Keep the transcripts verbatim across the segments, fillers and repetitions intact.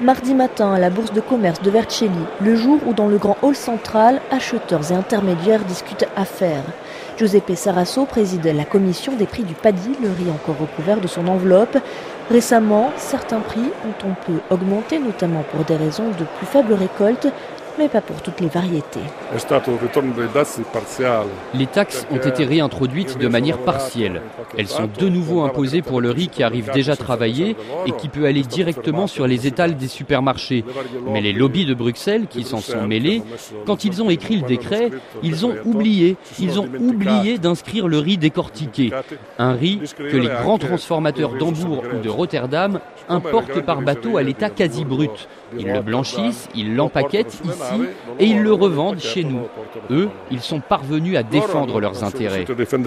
Mardi matin, à la bourse de commerce de Vercelli, le jour où dans le grand hall central, acheteurs et intermédiaires discutent affaires. Giuseppe Sarasso préside la commission des prix du paddy, le riz encore recouvert de son enveloppe. Récemment, certains prix ont un peu augmenté, notamment pour des raisons de plus faible récolte, mais pas pour toutes les variétés. Les taxes ont été réintroduites de manière partielle. Elles sont de nouveau imposées pour le riz qui arrive déjà travaillé et qui peut aller directement sur les étals des supermarchés. Mais les lobbies de Bruxelles, qui s'en sont mêlés, quand ils ont écrit le décret, ils ont oublié, ils ont oublié d'inscrire le riz décortiqué. Un riz que les grands transformateurs d'Hambourg ou de Rotterdam importent par bateau à l'état quasi brut. Ils le blanchissent, ils l'empaquettent ici et ils le revendent chez nous. Eux, ils sont parvenus à défendre leurs intérêts.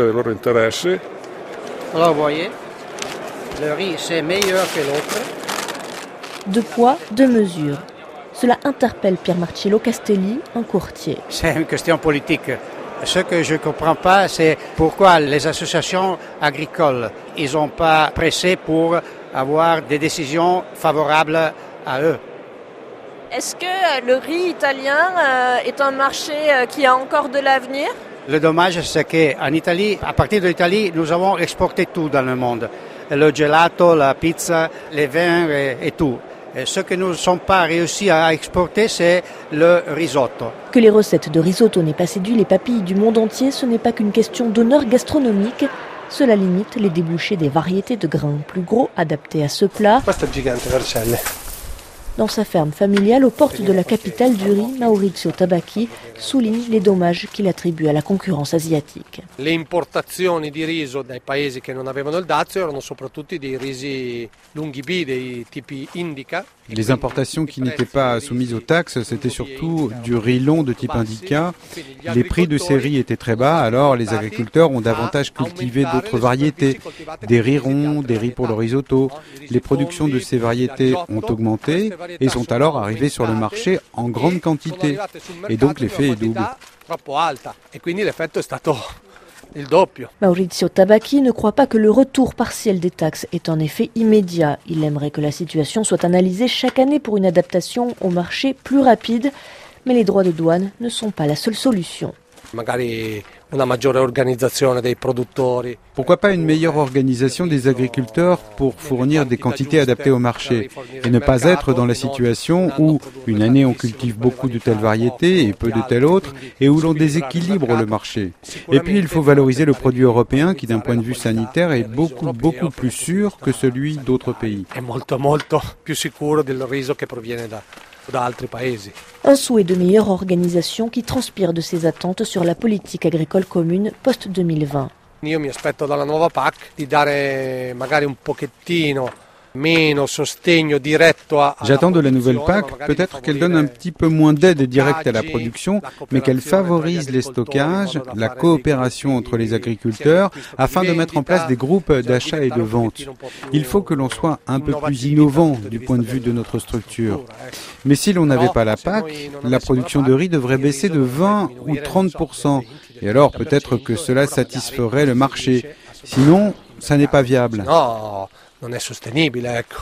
Alors vous voyez, le riz c'est meilleur que l'autre. Deux poids, deux mesures. Cela interpelle Pier Marcello Castelli, un courtier. C'est une question politique. Ce que je ne comprends pas, c'est pourquoi les associations agricoles, ils n'ont pas pressé pour avoir des décisions favorables à eux. Est-ce que le riz italien est un marché qui a encore de l'avenir ? Le dommage, c'est qu'en Italie, à partir de l'Italie, nous avons exporté tout dans le monde. Le gelato, la pizza, les vins et, et tout. Et ce que nous ne sommes pas réussi à exporter, c'est le risotto. Que les recettes de risotto n'aient pas séduit les papilles du monde entier, ce n'est pas qu'une question d'honneur gastronomique. Cela limite les débouchés des variétés de grains plus gros adaptés à ce plat. Dans sa ferme familiale aux portes de la capitale du riz, Maurizio Tabacchi souligne les dommages qu'il attribue à la concurrence asiatique. Le importazioni di riso dai paesi che non avevano il dazio erano soprattutto dei risi lunghi B, dei tipi indica. Les importations qui n'étaient pas soumises aux taxes, c'était surtout du riz long de type indica. Les prix de ces riz étaient très bas, alors les agriculteurs ont davantage cultivé d'autres variétés, des riz ronds, des riz pour le risotto. Les productions de ces variétés ont augmenté et sont alors arrivés sur le marché en grande quantité. Et donc l'effet est double. Maurizio Tabacchi ne croit pas que le retour partiel des taxes ait un effet immédiat. Il aimerait que la situation soit analysée chaque année pour une adaptation au marché plus rapide. Mais les droits de douane ne sont pas la seule solution. Pourquoi pas une meilleure organisation des agriculteurs pour fournir des quantités adaptées au marché et ne pas être dans la situation où une année on cultive beaucoup de telles variétés et peu de telles autres et où l'on déséquilibre le marché. Et puis il faut valoriser le produit européen qui d'un point de vue sanitaire est beaucoup beaucoup plus sûr que celui d'autres pays. Un souhait de meilleure organisation qui transpire de ses attentes sur la politique agricole commune post deux mille vingt. Io mi aspetto dalla nuova P A C di dare magari un pochettino meno sostegno diretto a. J'attends de la nouvelle P A C peut-être qu'elle donne un petit peu moins d'aide directe à la production, mais qu'elle favorise les stockages, la coopération entre les agriculteurs, afin de mettre en place des groupes d'achat et de vente. Il faut que l'on soit un peu plus innovant du point de vue de notre structure. Mais si l'on n'avait pas la P A C, la production de riz devrait baisser de vingt ou trente pour cent. Et alors peut-être que cela satisferait le marché. Sinon, ça n'est pas viable. No, non è sostenibile, ecco.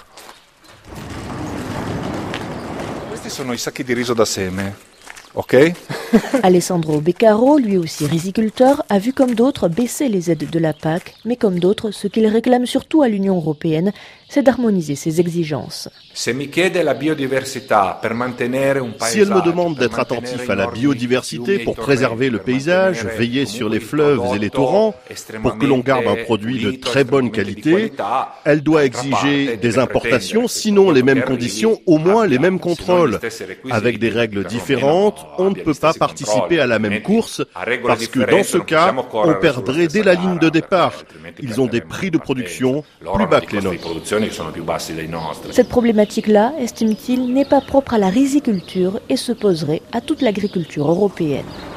Questi sono i sacchi di riso da seme. Ok. Alessandro Beccaro, lui aussi riziculteur, a vu comme d'autres baisser les aides de la P A C, mais comme d'autres, ce qu'il réclame surtout à l'Union européenne, c'est d'harmoniser ses exigences. Si elle me demande d'être attentif à la biodiversité pour préserver le paysage, veiller sur les fleuves et les torrents, pour que l'on garde un produit de très bonne qualité, elle doit exiger des importations, sinon les mêmes conditions, au moins les mêmes contrôles. Avec des règles différentes, on ne peut pas participer à la même course, parce que dans ce cas, on perdrait dès la ligne de départ. Ils ont des prix de production plus bas que les nôtres. Cette problématique-là, estime-t-il, n'est pas propre à la riziculture et se poserait à toute l'agriculture européenne.